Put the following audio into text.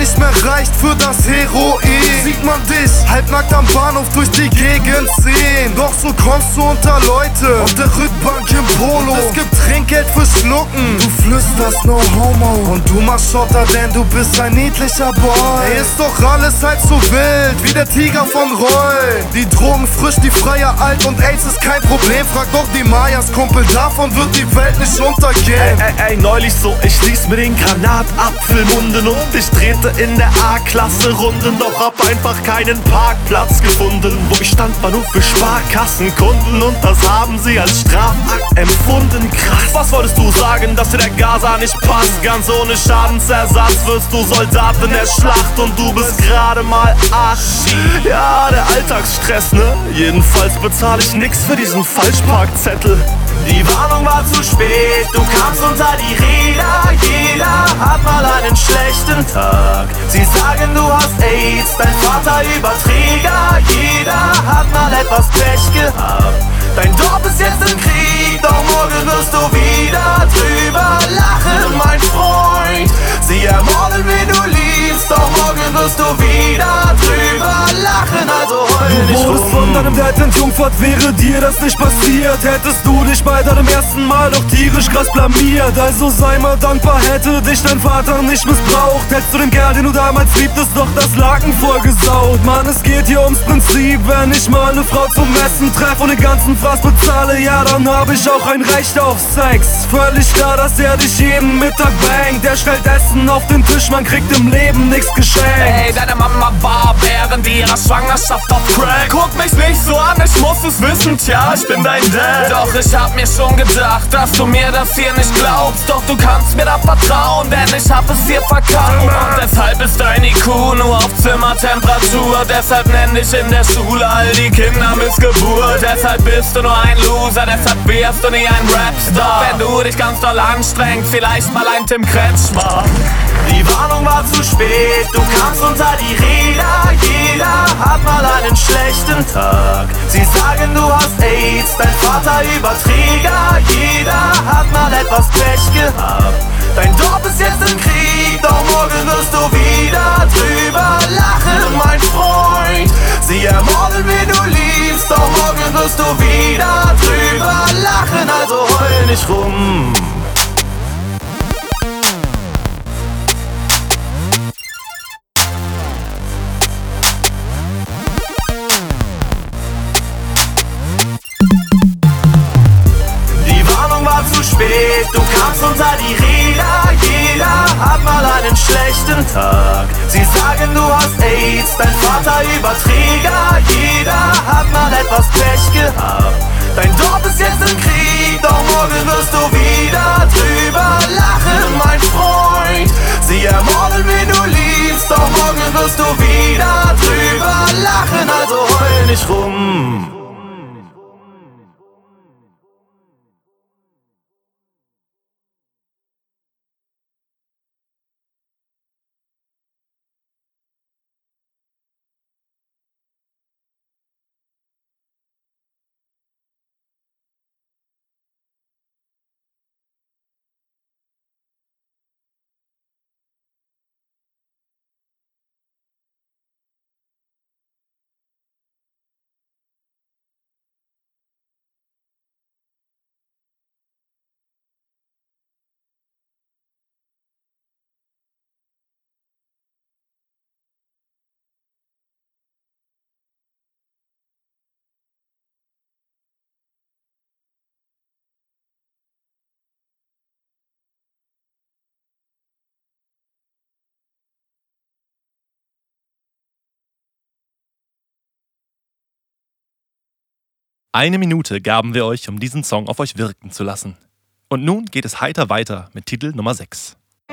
nicht mehr reicht für das Heroin, sieht man dich halbnackt am Bahnhof durch die Gegend ziehen. Doch so kommst du unter Leute auf der Rückbank im Polo. Es gibt Trinkgeld für Schlucken, du flüsterst no homo und du machst Schotter, denn du bist ein niedlicher Boy. Ey, ist doch alles halb so wild wie der Tiger von Roy. Die Drogen frisch, die Freier alt und AIDS ist kein Problem. Frag doch die Mayas, Kumpel, davon wird die Welt nicht untergehen. Ey, neulich so, ich ließ mir den Granatapfel munden und ich drehte in der A-Klasse Runden, doch hab einfach keinen Parkplatz gefunden. Wo ich stand, war nur für Sparkassenkunden und das haben sie als Strafakt empfunden. Krass, was wolltest du sagen, dass dir der Gaza nicht passt? Ganz ohne Schadensersatz wirst du Soldat in der Schlacht und du bist gerade mal 8. Ja, der Alltagsstress, ne? Jedenfalls bezahle ich nix für diesen Falschparkzettel. Die Warnung war zu spät, du kamst unter die Räder. Jeder hat mal einen schlechten Tag. Sie sagen, du hast AIDS, dein Vater Überträger. Jeder hat mal etwas Pech gehabt. Dein Dorf ist jetzt im Krieg, doch morgen wirst du wieder drüber lachen, mein Freund. Sie ermorden, wen du liebst, doch morgen wirst du wieder drüber lachen, also heul nicht rum. Du wurdest von deinem Dad entjungfert, wäre dir das nicht passiert, hättest du dich bei deinem ersten Mal doch tierisch krass blamiert. Also sei mal dankbar, hätte dich dein Vater nicht missbraucht, hättest du den Kerl, den du damals liebtest, doch das Laken vollgesaut. Mann, es geht hier ums Prinzip, wenn ich mal eine Frau zum Essen treffe und den ganzen Fraß bezahle, ja, dann hab ich auch ein Recht auf Sex. Völlig klar, dass er dich jeden Mittag bangt. Der stellt Essen auf den Tisch, man kriegt im Leben nichts geschenkt. Ey, deine Mama war während ihrer Schwangerschaft auf Crack. Guck mich nicht so an, ich muss es wissen, tja, ich bin dein Dad. Doch ich hab mir schon gedacht, dass du mir das hier nicht glaubst. Doch du kannst mir da vertrauen, denn ich hab es dir verkauft. Und deshalb ist dein IQ nur auf Zimmertemperatur. Deshalb nenn dich in der Schule all die Kinder Missgeburt. Deshalb bist du nur ein Loser, deshalb wirst du nie ein Rapstar. Wenn du dich ganz doll anstrengst, vielleicht mal ein Tim Kretschmer. Die Warnung war zu spät, du kamst unter die Räder. Jeder hat mal einen schlechten Tag. Sie sagen, du hast AIDS, dein Vater Überträger. Jeder hat mal etwas Pech gehabt. Dein Dorf ist jetzt im Krieg, doch morgen wirst du wieder drüber lachen, mein Freund. Sie ermorden, wen du liebst, doch morgen wirst du wieder drüber lachen, also heul nicht rum. Zu spät, du kamst unter die Räder. Jeder hat mal einen schlechten Tag. Sie sagen, du hast AIDS, dein Vater Überträger. Jeder hat mal etwas Pech gehabt. Dein Dorf ist jetzt im Krieg, doch morgen wirst du wieder drüber lachen, mein Freund. Sie ermorden, wen du liebst, doch morgen wirst du wieder drüber lachen, also heul nicht rum. Eine Minute gaben wir euch, um diesen Song auf euch wirken zu lassen. Und nun geht es heiter weiter mit Titel Nummer 6.